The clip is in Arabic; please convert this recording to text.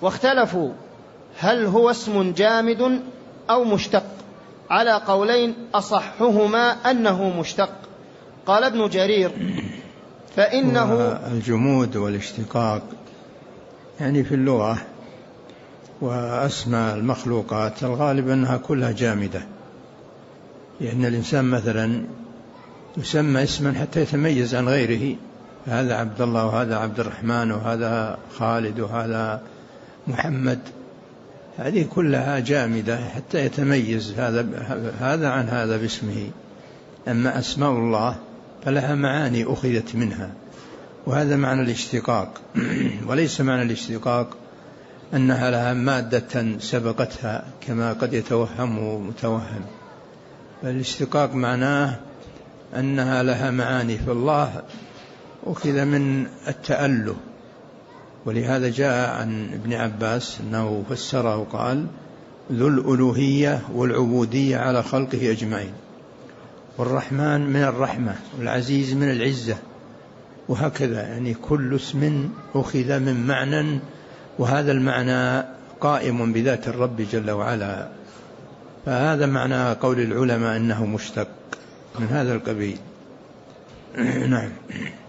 واختلفوا هل هو اسم جامد أو مشتق، على قولين أصحهما أنه مشتق. قال ابن جرير فإنه الجمود والاشتقاق يعني في اللغة وأسماء المخلوقات الغالب أنها كلها جامدة، لأن الإنسان مثلا يسمى اسما حتى يتميز عن غيره، هذا عبد الله وهذا عبد الرحمن وهذا خالد وهذا محمد، هذه كلها جامدة حتى يتميز هذا عن هذا باسمه. أما أسماء الله فلها معاني أخذت منها، وهذا معنى الاشتقاق. وليس معنى الاشتقاق أنها لها مادة سبقتها كما قد يتوهمه متوهم، فالاشتقاق معناه أنها لها معاني في الله أخذ من التأله. ولهذا جاء عن ابن عباس أنه فسره وقال ذو الألوهية والعبودية على خلقه أجمعين، والرحمن من الرحمة، والعزيز من العزة، وهكذا، يعني كل اسم أخذ من معنى، وهذا المعنى قائم بذات الرب جل وعلا. فهذا معنى قول العلماء أنه مشتق من هذا القبيل. نعم.